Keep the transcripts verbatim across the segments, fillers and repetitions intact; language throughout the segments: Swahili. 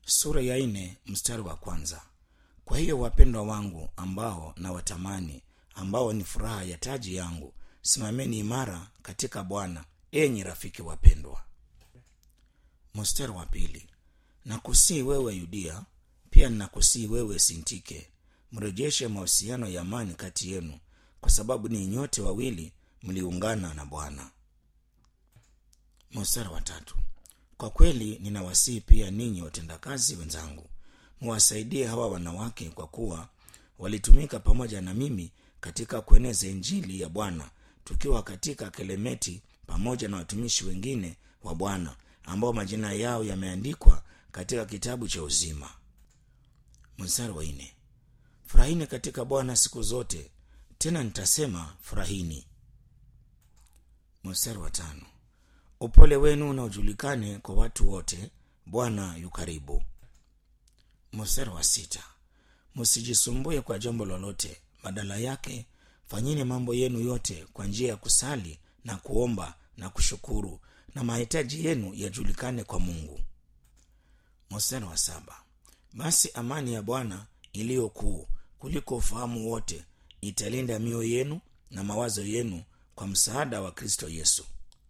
Sura ya nne mstari wa kwanza. Kwa hiyo wapendwa wangu ambao na watamani, ambao ni furaha ya taji yangu, simameni imara katika Bwana, enyi rafiki wapendwa. Mstari wa pili. Nakusii wewe Yudia, pia nakusii wewe Sintike, mrejeshe mahusiano ya amani kati yenu, kwa sababu ni nyote wawili mliungana na Bwana. Mstari wa tatu. Kwa kweli ninawasihi pia ninyi watendakazi wenzangu, muwasaidie hawa wanawake, kwa kuwa walitumika pamoja na mimi katika kueneza injili ya Bwana, tukiwa katika Kelemeti pamoja na watumishi wengine wa Bwana ambao majina yao yameandikwa katika kitabu cha uzima. Mstari wa nne. Furahini katika Bwana siku zote, tena nitasema furahini. Mstari wa tano. Upole wenu na ujulikane kwa watu wote, Bwana yu karibu. Mstari wa sita. Msijisumbue kwa jambo lolote, badala yake fanyeni mambo yenu yote kwa njia ya kusali na kuomba na kushukuru, na mahitaji yenu yajulikane kwa Mungu. Mstari wa saba. Basi amani ya Bwana iliyo kuu kuliko ufahamu wote italinda mioyo yenu na mawazo yenu kwa msaada wa Kristo Yesu.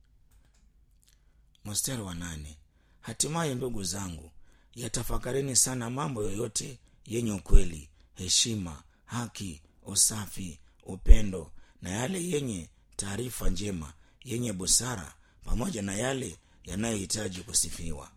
Mstari wa nane. Hatimaye ndugu zangu, yatafakarini sana mambo yoyote yenye ukweli, heshima, haki, usafi, upendo, na yale yenye taarifa njema, yenye busara, pamoja na yale yanayohitaji kusifiwa.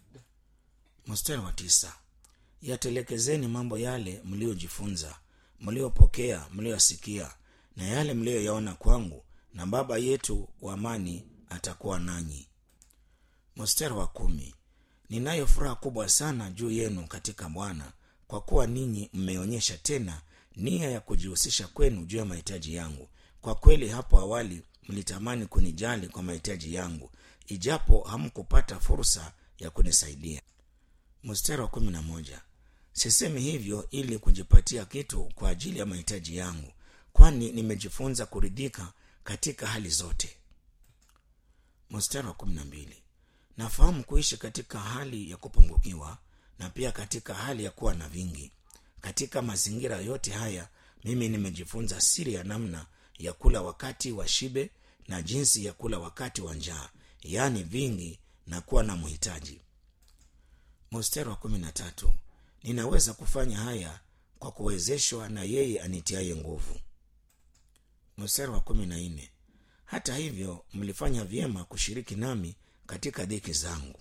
Mstari wa tisa. Yatelekezeni mambo yale mliojifunza, mliopokea, mliosikia, na yale mlioyaona kwangu, na Baba yetu wa amani atakuwa nanyi. Mstari wa kumi. Ninayo furaha kubwa sana juu yenu katika Bwana, kwa kuwa ninyi mmeonyesha tena nia ya kujihusisha kwenu juu ya mahitaji yangu. Kwa kweli hapo awali mlitamani kunijali kwa mahitaji yangu, ijapo hamkupata fursa ya kunisaidia. Mstari wa kumi na moja. Sisemi hivyo ili kujipatia kitu kwa ajili ya mahitaji yangu, kwani nimejifunza kuridhika katika hali zote. Mstari wa kumi na mbili. Nafahamu kuishi katika hali ya kupungukiwa na pia katika hali ya kuwa na vingi. Katika mazingira yote haya mimi nimejifunza siri ya namna ya kula wakati wa shibe na jinsi ya kula wakati wa njaa, yaani vingi na kuwa na mhitaji. Mstari wa kumi na tatu. Ninaweza kufanya haya kwa kuwezeshwa na yeye anitiaye nguvu. Mstari wa kumi na nne. Hata hivyo mlifanya vyema kushiriki nami katika dhiki zangu.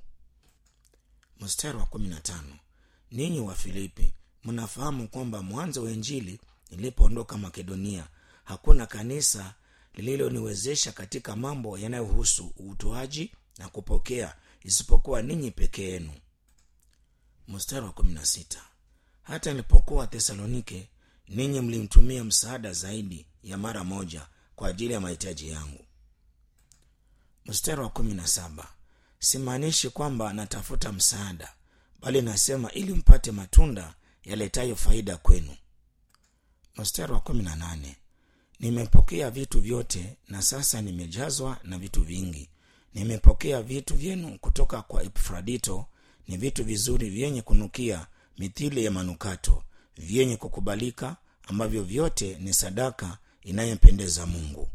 Mstari wa kumi na tano. Ninyi wa Filipi mnafahamu kwamba mwanzo wa injili nilipoondoka Makedonia, hakuna kanisa lililoniwezesha katika mambo yanayohusu utoaji na kupokea isipokuwa ninyi peke yenu. Mstari wa kumi na sita. Hata nilipokuwa Thesalonike, ninyi mlimtumia msaada zaidi ya mara moja kwa ajili ya mahitaji yangu. Mstari wa kumi na saba. Simaanishi kwamba natafuta msaada, bali nasema ili mpate matunda yaletayo faida kwenu. Mstari wa kumi na nane. Nimepokea vitu vyote na sasa nimejazwa na vitu vingi. Nimepokea vitu vyenu kutoka kwa Epafrodito, ni vitu vizuri vyenye kunukia mithili ya manukato, vyenye kukubalika, ambavyo vyote ni sadaka inayompendeza Mungu.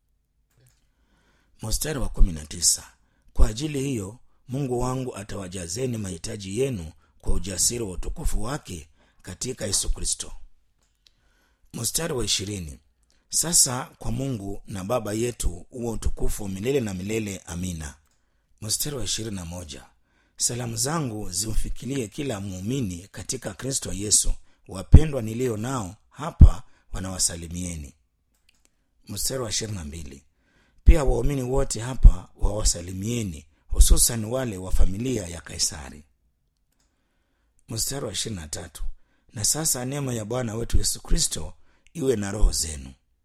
Mstari wa kumi na tisa. Kwa ajili hiyo Mungu wangu atawajazeni mahitaji yenu kwa ujasiri wa utukufu wake katika Yesu Kristo. Mstari wa ishirini. Sasa kwa Mungu na Baba yetu uwe utukufu milele na milele. Amina. Mstari wa ishirini na moja. Salamu zangu zimfikirie kila muumini katika Kristo Yesu. Wapendwa nilio nao hapa wanawasalimieni. Mstari wa ishirini na mbili. Pia waumini wote hapa wawasalimieni, hususan wale wa familia ya Kaisari. Mstari wa ishirini na tatu. Na sasa neema ya Bwana wetu Yesu Kristo iwe na roho zenu.